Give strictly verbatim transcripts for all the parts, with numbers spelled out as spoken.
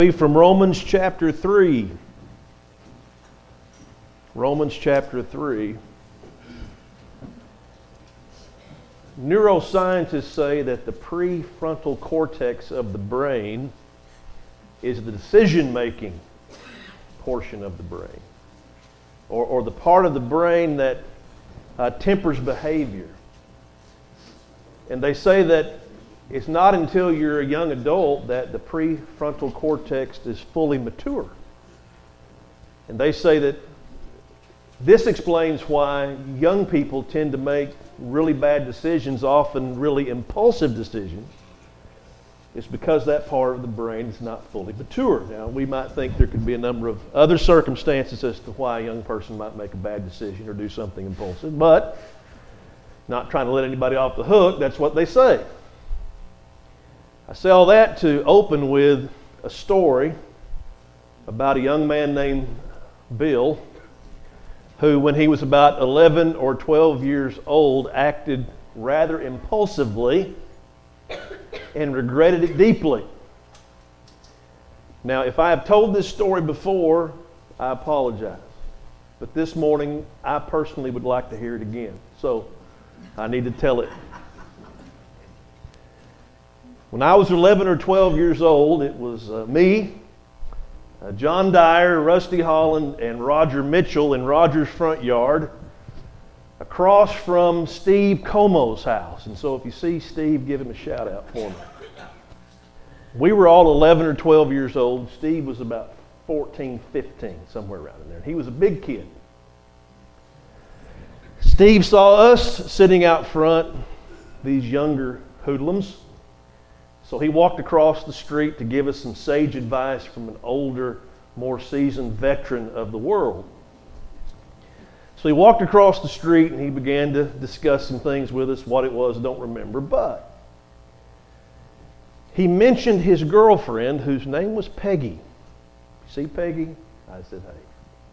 From Romans chapter three. Romans chapter three. Neuroscientists say that the prefrontal cortex of the brain is the decision-making portion of the brain, or, or the part of the brain that uh, tempers behavior. And they say that it's not until you're a young adult that the prefrontal cortex is fully mature. And they say that this explains why young people tend to make really bad decisions, often really impulsive decisions. It's because that part of the brain is not fully mature. Now, we might think there could be a number of other circumstances as to why a young person might make a bad decision or do something impulsive, but not trying to let anybody off the hook, that's what they say. I say all that to open with a story about a young man named Bill, who, when he was about eleven or twelve years old, acted rather impulsively and regretted it deeply. Now, if I have told this story before, I apologize. But this morning, I personally would like to hear it again. So, I need to tell it. When I was eleven or twelve years old, it was uh, me, uh, John Dyer, Rusty Holland, and Roger Mitchell in Roger's front yard, across from Steve Como's house. And so if you see Steve, give him a shout out for me. We were all eleven or twelve years old. Steve was about fourteen, fifteen, somewhere around in there. He was a big kid. Steve saw us sitting out front, these younger hoodlums. So he walked across the street to give us some sage advice from an older, more seasoned veteran of the world. So he walked across the street and he began to discuss some things with us. What it was, I don't remember, but he mentioned his girlfriend, whose name was Peggy. See Peggy? I said, hey.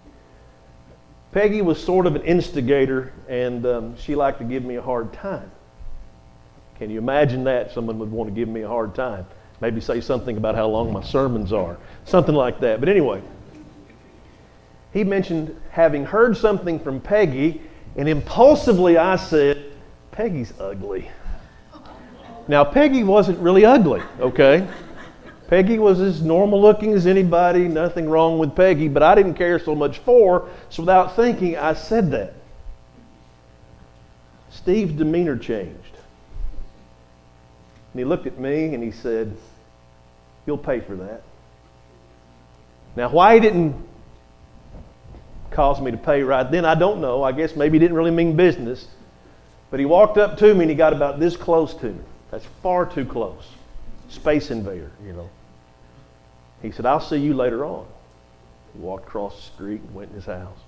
Peggy was sort of an instigator, and um, she liked to give me a hard time. Can you imagine that? Someone would want to give me a hard time. Maybe say something about how long my sermons are. Something like that. But anyway, he mentioned having heard something from Peggy, and impulsively I said, Peggy's ugly. Now, Peggy wasn't really ugly, okay? Peggy was as normal looking as anybody, nothing wrong with Peggy, but I didn't care so much for her, so without thinking, I said that. Steve's demeanor changed. And he looked at me and he said, you'll pay for that. Now, why he didn't cause me to pay right then, I don't know. I guess maybe he didn't really mean business. But he walked up to me and he got about this close to me. That's far too close. Space invader, you know. He said, I'll see you later on. He walked across the street and went in his house.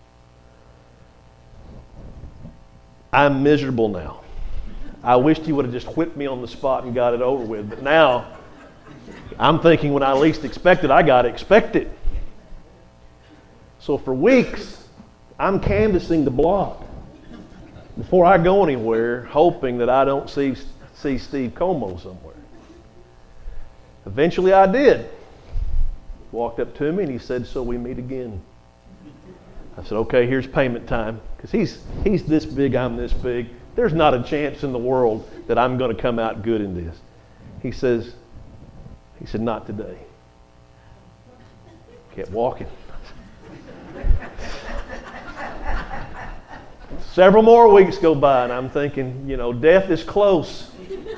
I'm miserable now. I wished he would have just whipped me on the spot and got it over with. But now, I'm thinking when I least expect it, I got to expect it. So for weeks, I'm canvassing the block before I go anywhere, hoping that I don't see, see Steve Como somewhere. Eventually I did. Walked up to me and he said, so we meet again. I said, okay, here's payment time. Because he's, he's this big, I'm this big. There's not a chance in the world that I'm going to come out good in this. He says, he said, not today. Kept walking. Several more weeks go by and I'm thinking, you know, death is close.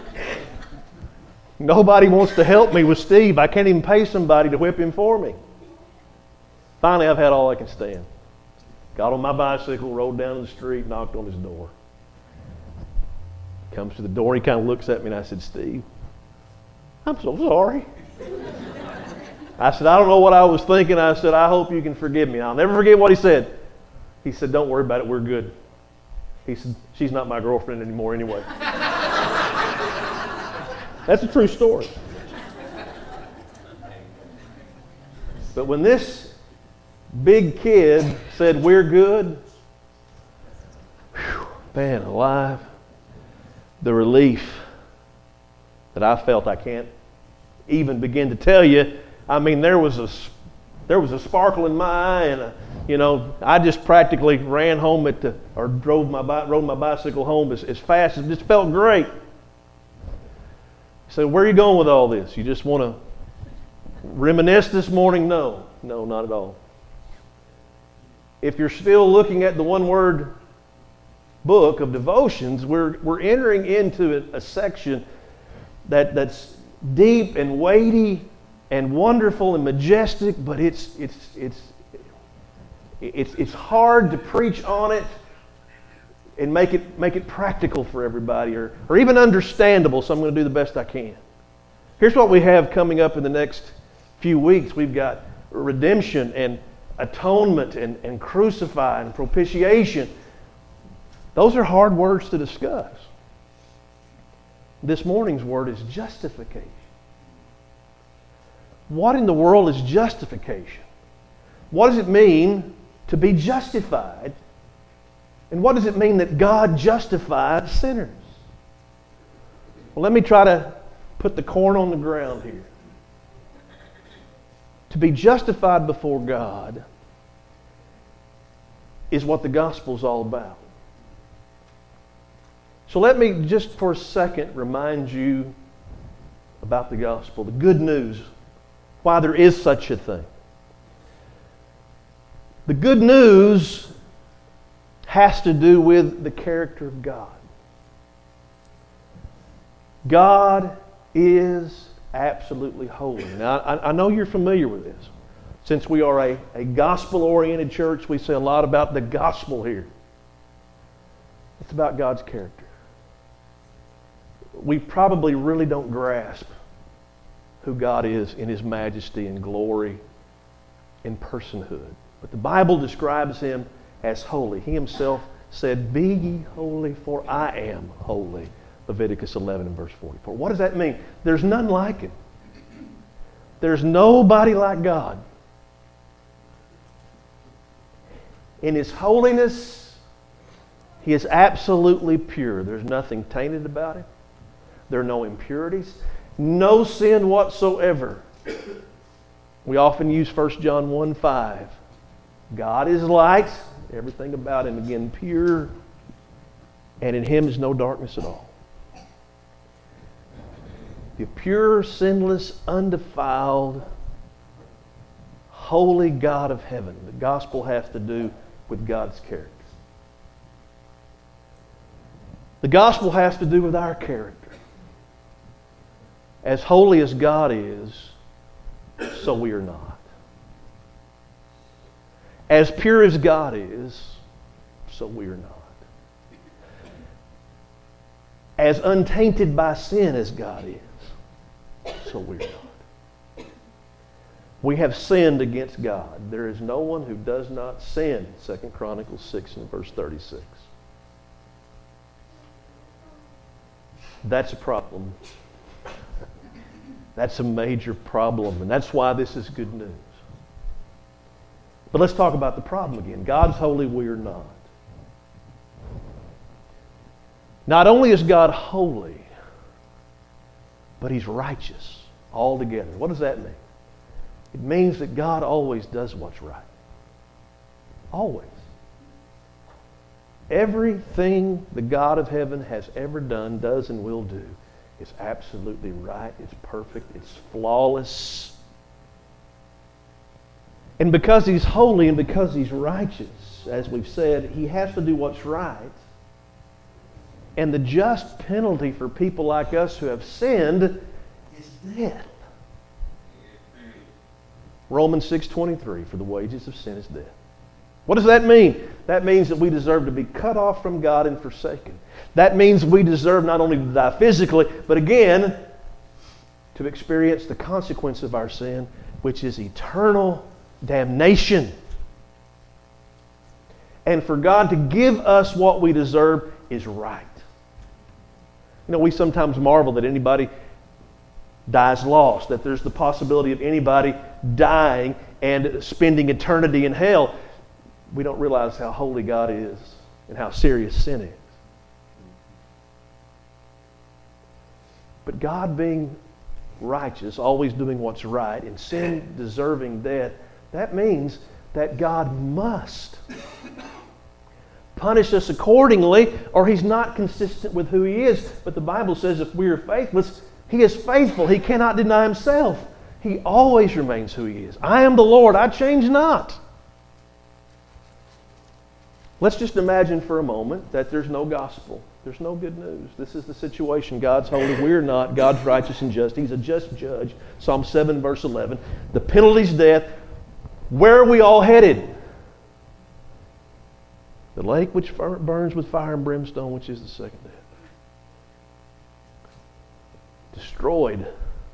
Nobody wants to help me with Steve. I can't even pay somebody to whip him for me. Finally, I've had all I can stand. Got on my bicycle, rode down the street, knocked on his door. Comes to the door, he kind of looks at me and I said, Steve, I'm so sorry. I said, I don't know what I was thinking. I said, I hope you can forgive me. I'll never forget what he said. He said, don't worry about it, we're good. He said, she's not my girlfriend anymore anyway. That's a true story. But when this big kid said, we're good, whew, man alive, the relief that I felt, I can't even begin to tell you I mean, there was a there was a sparkle in my eye, and a, you know, I just practically ran home at the or drove my bi- rode my bicycle home as, as fast as it just felt great. So where are you going with all this? You just want to reminisce this morning? No, no, not at all. If you're still looking at the one-word book of devotions, we're we're entering into a, a section that that's deep and weighty and wonderful and majestic, but it's it's it's it's it's hard to preach on it and make it make it practical for everybody, or or even understandable. So I'm going to do the best I can. Here's what we have coming up in the next few weeks. We've got redemption and atonement and, and crucified and propitiation. Those are hard words to discuss. This morning's word is justification. What in the world is justification? What does it mean to be justified? And what does it mean that God justifies sinners? Well, let me try to put the corn on the ground here. To be justified before God is what the gospel is all about. So let me just for a second remind you about the gospel, the good news, why there is such a thing. The good news has to do with the character of God. God is absolutely holy. Now, I, I know you're familiar with this. Since we are a, a gospel-oriented church, we say a lot about the gospel here. It's about God's character. We probably really don't grasp who God is in His majesty and glory and personhood. But the Bible describes Him as holy. He Himself said, "Be ye holy, for I am holy." Leviticus eleven and verse forty-four. What does that mean? There's none like Him. There's nobody like God. In His holiness, He is absolutely pure. There's nothing tainted about Him. There are no impurities. No sin whatsoever. We often use First John one five. God is light. Everything about Him, again, pure. And in Him is no darkness at all. The pure, sinless, undefiled, holy God of heaven. The gospel has to do with God's character. The gospel has to do with our character. As holy as God is, so we are not. As pure as God is, so we are not. As untainted by sin as God is, so we're not. We have sinned against God. There is no one who does not sin. Second Chronicles six and verse thirty-six. That's a problem. That's a major problem, and that's why this is good news. But let's talk about the problem again. God's holy, we are not. Not only is God holy, but He's righteous altogether. What does that mean? It means that God always does what's right. Always. Everything the God of heaven has ever done, does, and will do is absolutely right. It's perfect. It's flawless. And because He's holy and because He's righteous, as we've said, He has to do what's right. And the just penalty for people like us who have sinned is death. Romans six twenty-three, for the wages of sin is death. What does that mean? That means that we deserve to be cut off from God and forsaken. That means we deserve not only to die physically, but again, to experience the consequence of our sin, which is eternal damnation. And for God to give us what we deserve is right. You know, we sometimes marvel that anybody dies lost, that there's the possibility of anybody dying and spending eternity in hell. We don't realize how holy God is and how serious sin is. But God being righteous, always doing what's right, and sin deserving death, that means that God must punish us accordingly, or He's not consistent with who He is. But the Bible says if we are faithless, He is faithful. He cannot deny Himself. He always remains who He is. I am the Lord, I change not. Let's just imagine for a moment that there's no gospel. There's no good news. This is the situation. God's holy. We're not. God's righteous and just. He's a just judge. Psalm seven, verse eleven. The penalty's death. Where are we all headed? The lake which burns with fire and brimstone, which is the second death. Destroyed.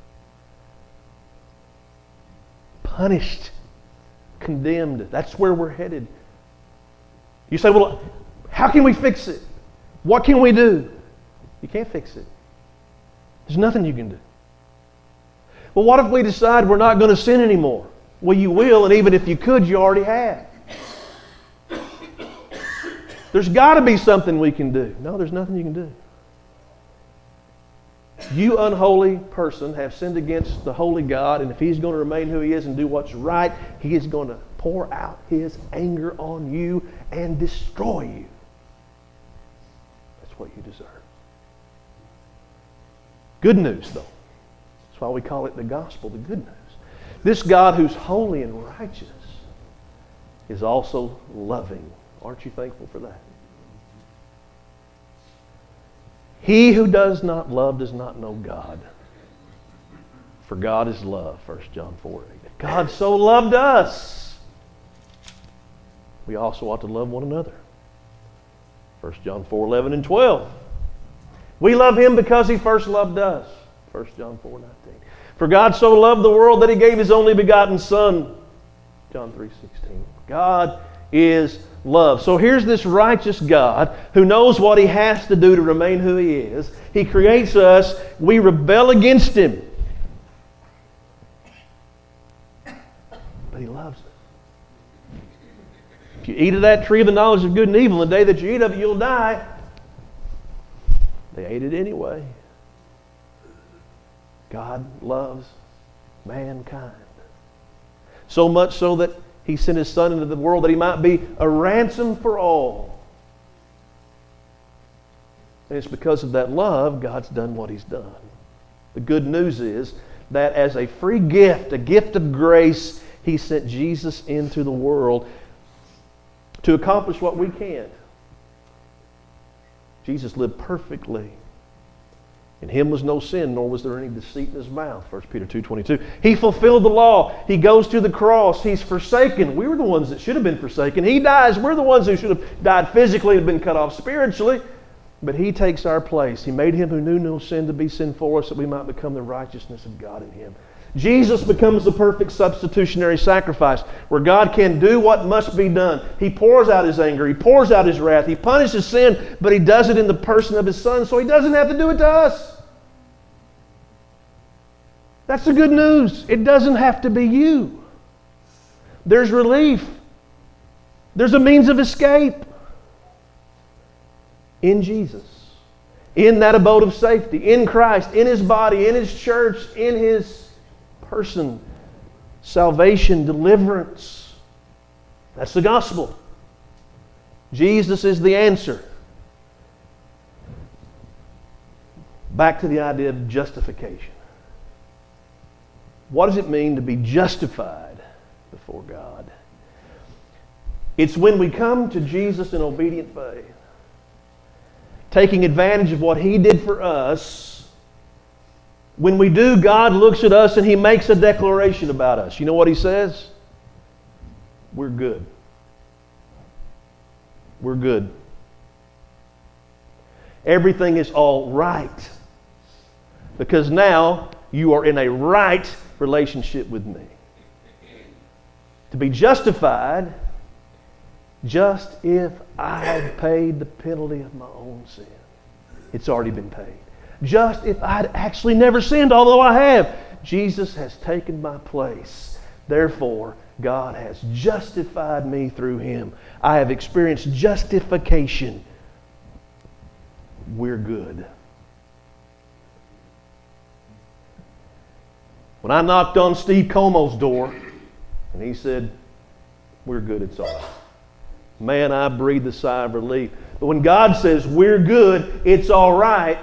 Punished. Condemned. That's where we're headed. You say, well, how can we fix it? What can we do? You can't fix it. There's nothing you can do. Well, what if we decide we're not going to sin anymore? Well, you will, and even if you could, you already have. There's got to be something we can do. No, there's nothing you can do. You unholy person have sinned against the holy God, and if He's going to remain who He is and do what's right, He is going to pour out His anger on you and destroy you. That's what you deserve. Good news, though. That's why we call it the gospel, the good news. This God who's holy and righteous is also loving. Aren't you thankful for that? He who does not love does not know God. For God is love, First John four eight. God so loved us. We also ought to love one another. First John four eleven and twelve. We love Him because He first loved us. First John four nineteen. For God so loved the world that He gave His only begotten Son. John three sixteen. God is love. So here's this righteous God who knows what He has to do to remain who He is. He creates us. We rebel against Him. But He loves us. If you eat of that tree of the knowledge of good and evil, the day that you eat of it, you'll die. They ate it anyway. God loves mankind. So much so that He sent His Son into the world that He might be a ransom for all. And it's because of that love God's done what He's done. The good news is that as a free gift, a gift of grace, He sent Jesus into the world to accomplish what we can't. Jesus lived perfectly. In Him was no sin, nor was there any deceit in His mouth. First Peter two twenty-two. He fulfilled the law. He goes to the cross. He's forsaken. We were the ones that should have been forsaken. He dies. We're the ones who should have died physically and been cut off spiritually. But He takes our place. He made Him who knew no sin to be sin for us, that we might become the righteousness of God in Him. Jesus becomes the perfect substitutionary sacrifice, where God can do what must be done. He pours out His anger. He pours out His wrath. He punishes sin, but He does it in the person of His Son, so He doesn't have to do it to us. That's the good news. It doesn't have to be you. There's relief. There's a means of escape in Jesus, in that abode of safety, in Christ, in His body, in His church, in His person. Salvation, deliverance. That's the gospel. Jesus is the answer. Back to the idea of justification. What does it mean to be justified before God? It's when we come to Jesus in obedient faith, taking advantage of what He did for us. When we do, God looks at us and He makes a declaration about us. You know what He says? We're good. We're good. Everything is all right. Because now you are in a right relationship with me. To be justified, just if I had paid the penalty of my own sin. It's already been paid. Just if I'd actually never sinned, although I have. Jesus has taken my place. Therefore, God has justified me through Him. I have experienced justification. We're good. When I knocked on Steve Como's door and he said, we're good, it's all right. Man, I breathed a sigh of relief. But when God says, we're good, it's all right,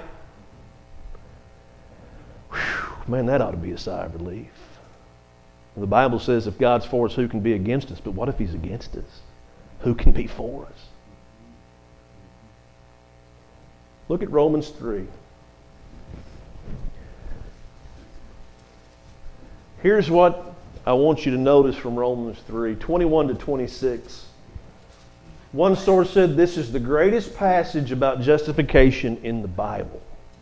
whew, man, that ought to be a sigh of relief. The Bible says if God's for us, who can be against us? But what if He's against us? Who can be for us? Look at Romans three. Here's what I want you to notice from Romans three, twenty-one to twenty-six. One source said this is the greatest passage about justification in the Bible.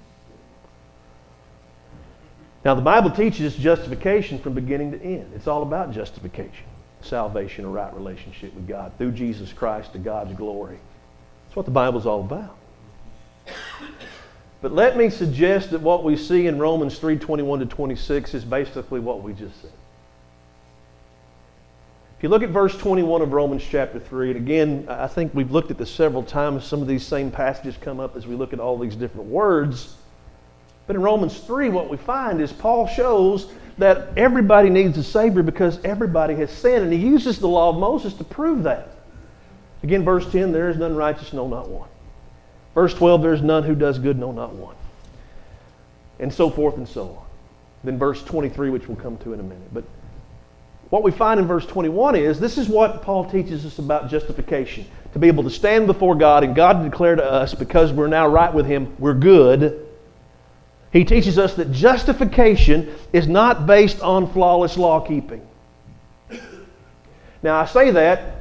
Now, the Bible teaches justification from beginning to end. It's all about justification, salvation, a right relationship with God through Jesus Christ to God's glory. That's what the Bible's all about. But let me suggest that what we see in Romans three, twenty-one to twenty-six is basically what we just said. If you look at verse twenty-one of Romans chapter three, and again, I think we've looked at this several times. Some of these same passages come up as we look at all these different words. But in Romans three, what we find is Paul shows that everybody needs a Savior because everybody has sinned. And he uses the law of Moses to prove that. Again, verse ten, there is none righteous, no, not one. Verse twelve, there is none who does good, no, not one. And so forth and so on. Then verse twenty-three, which we'll come to in a minute. But what we find in verse twenty-one is this is what Paul teaches us about justification. To be able to stand before God and God to declare to us, because we're now right with Him, we're good. He teaches us that justification is not based on flawless law keeping. Now I say that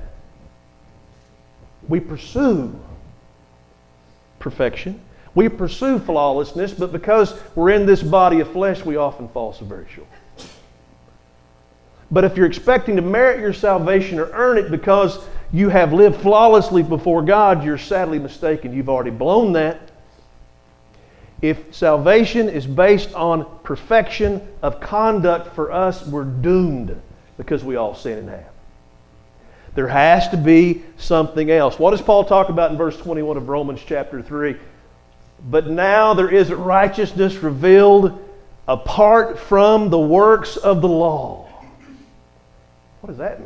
we pursue perfection. We pursue flawlessness, but because we're in this body of flesh, we often fall so very short. But if you're expecting to merit your salvation or earn it because you have lived flawlessly before God, you're sadly mistaken. You've already blown that. If salvation is based on perfection of conduct for us, we're doomed because we all sin and have. There has to be something else. What does Paul talk about in verse twenty-one of Romans chapter three? But now there is a righteousness revealed apart from the works of the law. What does that mean?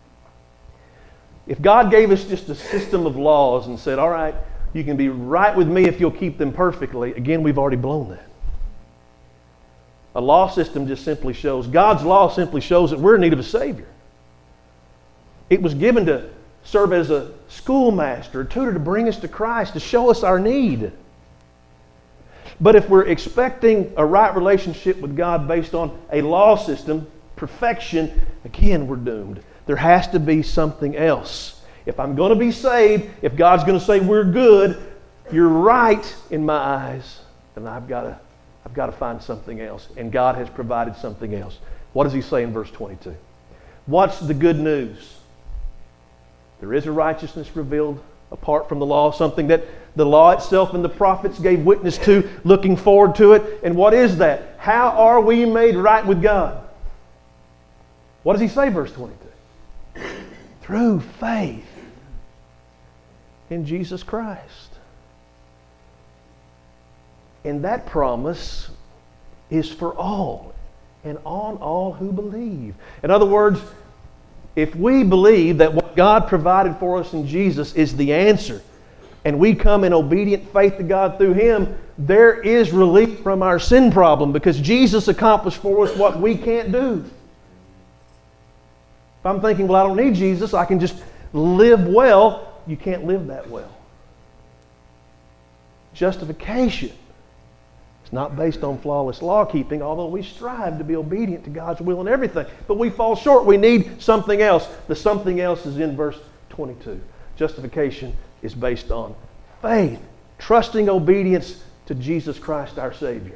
If God gave us just a system of laws and said, all right, you can be right with me if you'll keep them perfectly, again, we've already blown that. A law system just simply shows, God's law simply shows that we're in need of a Savior. It was given to serve as a schoolmaster, a tutor to bring us to Christ, to show us our need. But if we're expecting a right relationship with God based on a law system, perfection, again, we're doomed. There has to be something else. If I'm going to be saved, if God's going to say we're good, you're right in my eyes, then I've got to, I've got to find something else. And God has provided something else. What does He say in verse twenty-two? What's the good news? There is a righteousness revealed apart from the law, something that the law itself and the prophets gave witness to, looking forward to it. And what is that? How are we made right with God? What does He say, verse twenty-two? Through faith in Jesus Christ. And that promise is for all and on all who believe. In other words, if we believe that what God provided for us in Jesus is the answer, and we come in obedient faith to God through Him, there is relief from our sin problem because Jesus accomplished for us what we can't do. If I'm thinking, well, I don't need Jesus, I can just live well, you can't live that well. Justification is not based on flawless law keeping, although we strive to be obedient to God's will in everything. But we fall short. We need something else. The something else is in verse twenty-two. Justification is based on faith, trusting obedience to Jesus Christ our Savior.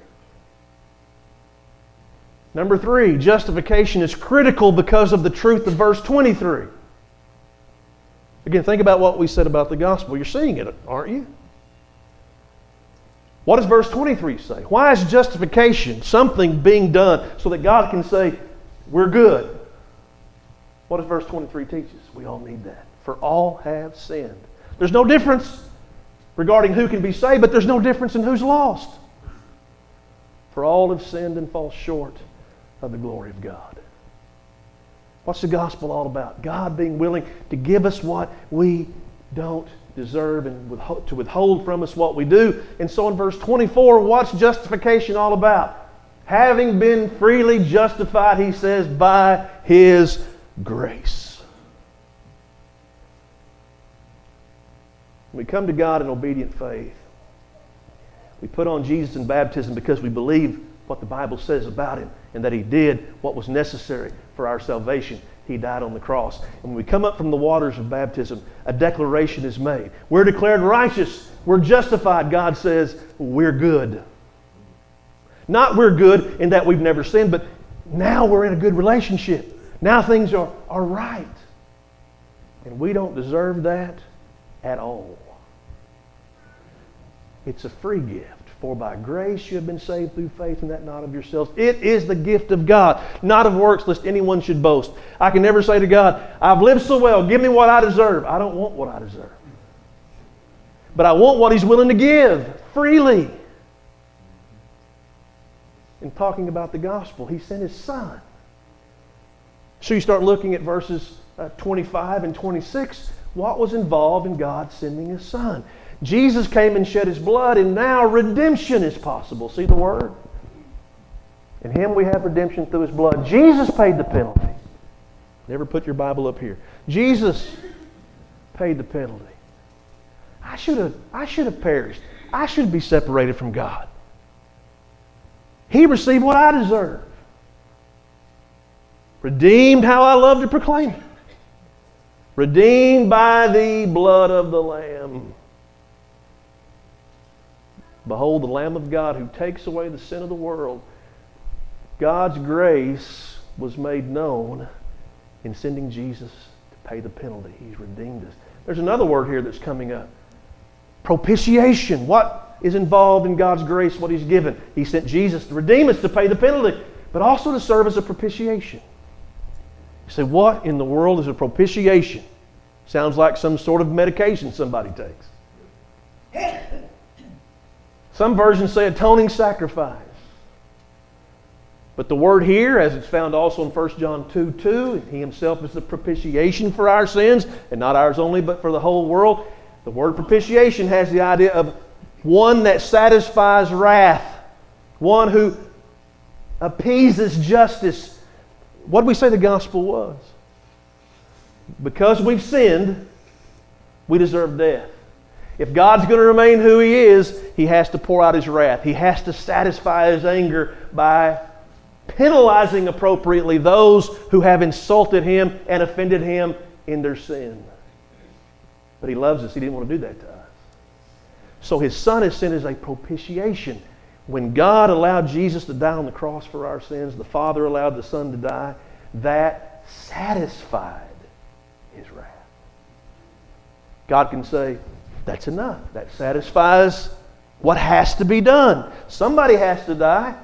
Number three, justification is critical because of the truth of verse twenty-three. Again, think about what we said about the gospel. You're seeing it, aren't you? What does verse twenty-three say? Why is justification something being done so that God can say, we're good? What does verse twenty-three teach us? We all need that. For all have sinned. There's no difference regarding who can be saved, but there's no difference in who's lost. For all have sinned and fall short of the glory of God. What's the gospel all about? God being willing to give us what we don't deserve and withhold, to withhold from us what we do. And so in verse twenty-four, what's justification all about? Having been freely justified, he says, by His grace. When we come to God in obedient faith, we put on Jesus in baptism because we believe what the Bible says about Him and that He did what was necessary for our salvation. He died on the cross. And when we come up from the waters of baptism, a declaration is made. We're declared righteous. We're justified. God says, we're good. Not we're good in that we've never sinned, but now we're in a good relationship. Now things are, are right. And we don't deserve that at all. It's a free gift. For by grace you have been saved through faith, and that not of yourselves. It is the gift of God, not of works, lest anyone should boast. I can never say to God, I've lived so well, give me what I deserve. I don't want what I deserve. But I want what He's willing to give, freely. In talking about the gospel, He sent His Son. So you start looking at verses uh, twenty-five and twenty-six. What was involved in God sending His Son? Jesus came and shed His blood, and now redemption is possible. See the word? In Him we have redemption through His blood. Jesus paid the penalty. Never put your Bible up here. Jesus paid the penalty. I should have, I should have perished. I should be separated from God. He received what I deserve. Redeemed, how I love to proclaim it. Redeemed by the blood of the Lamb. Behold, the Lamb of God who takes away the sin of the world. God's grace was made known in sending Jesus to pay the penalty. He's redeemed us. There's another word here that's coming up. Propitiation. What is involved in God's grace, what He's given? He sent Jesus to redeem us, to pay the penalty, but also to serve as a propitiation. You say, what in the world is a propitiation? Sounds like some sort of medication somebody takes. Some versions say atoning sacrifice. But the word here, as it's found also in First John two two, He Himself is the propitiation for our sins, and not ours only, but for the whole world. The word propitiation has the idea of one that satisfies wrath, one who appeases justice. What did we say the gospel was? Because we've sinned, we deserve death. If God's going to remain who He is, He has to pour out His wrath. He has to satisfy His anger by penalizing appropriately those who have insulted Him and offended Him in their sin. But He loves us. He didn't want to do that to us. So His Son is sent as a propitiation. When God allowed Jesus to die on the cross for our sins, the Father allowed the Son to die, that satisfied His wrath. God can say, that's enough. That satisfies what has to be done. Somebody has to die.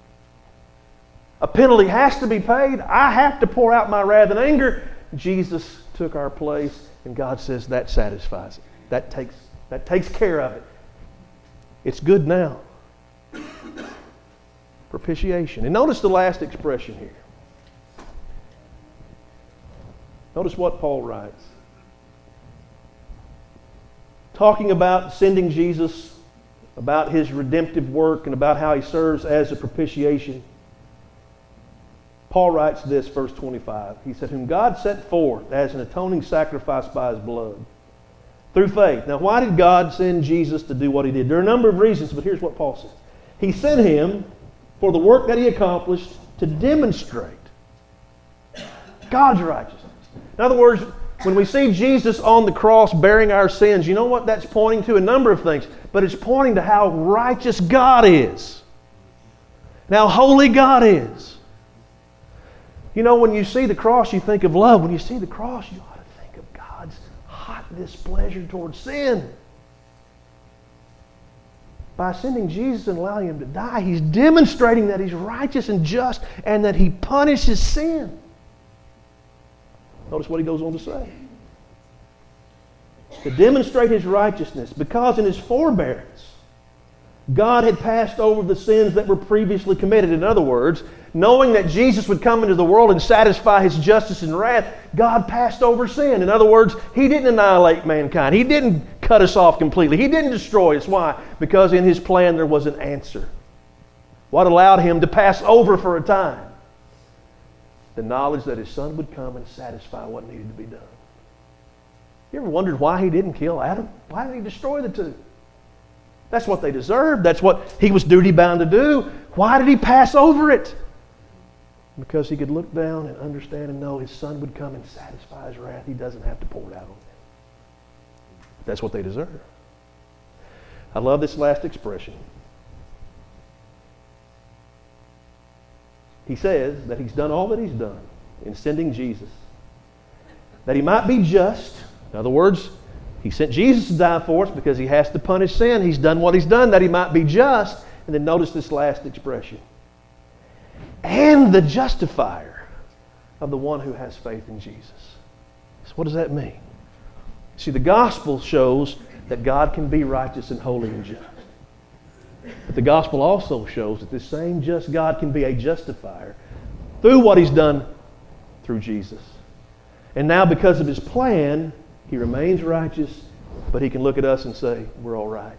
A penalty has to be paid. I have to pour out my wrath and anger. Jesus took our place, and God says that satisfies it. That takes, that takes care of it. It's good now. Propitiation. And notice the last expression here. Notice what Paul writes. Talking about sending Jesus, about His redemptive work, and about how He serves as a propitiation. Paul writes this, verse twenty-five. He said, whom God set forth as an atoning sacrifice by His blood, through faith. Now, why did God send Jesus to do what He did? There are a number of reasons, but here's what Paul says. He sent Him for the work that He accomplished to demonstrate God's righteousness. In other words, when we see Jesus on the cross bearing our sins, you know what that's pointing to? A number of things. But it's pointing to how righteous God is. And how holy God is. You know, when you see the cross, you think of love. When you see the cross, you ought to think of God's hot displeasure towards sin. By sending Jesus and allowing Him to die, He's demonstrating that He's righteous and just and that He punishes sin. Notice what he goes on to say. To demonstrate His righteousness, because in His forbearance God had passed over the sins that were previously committed. In other words, knowing that Jesus would come into the world and satisfy His justice and wrath, God passed over sin. In other words, He didn't annihilate mankind. He didn't cut us off completely. He didn't destroy us. Why? Because in His plan there was an answer. What allowed Him to pass over for a time? The knowledge that His Son would come and satisfy what needed to be done. You ever wondered why He didn't kill Adam? Why did He destroy the two? That's what they deserved. That's what He was duty-bound to do. Why did He pass over it? Because He could look down and understand and know His Son would come and satisfy His wrath. He doesn't have to pour it out on them. That's what they deserve. I love this last expression. He says that He's done all that He's done in sending Jesus, that He might be just. In other words, He sent Jesus to die for us because He has to punish sin. He's done what He's done that He might be just. And then notice this last expression. And the justifier of the one who has faith in Jesus. So what does that mean? See, the gospel shows that God can be righteous and holy and just. But the gospel also shows that this same just God can be a justifier through what He's done through Jesus. And now because of His plan, He remains righteous, but He can look at us and say, we're all right.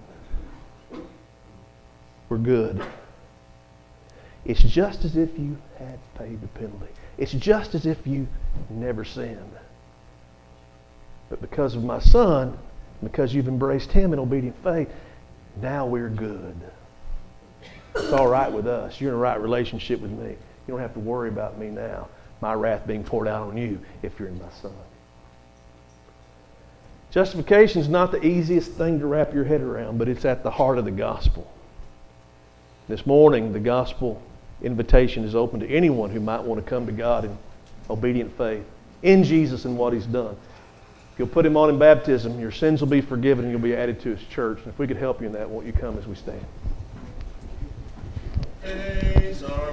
We're good. It's just as if you had paid the penalty. It's just as if you never sinned. But because of my Son, because you've embraced Him in obedient faith, now we're good. It's all right with us. You're in a right relationship with me. You don't have to worry about me now, my wrath being poured out on you if you're in my Son. Justification is not the easiest thing to wrap your head around, but it's at the heart of the gospel. This morning, the gospel invitation is open to anyone who might want to come to God in obedient faith in Jesus and what He's done. If you'll put Him on in baptism, your sins will be forgiven and you'll be added to His church. And if we could help you in that, won't you come as we stand?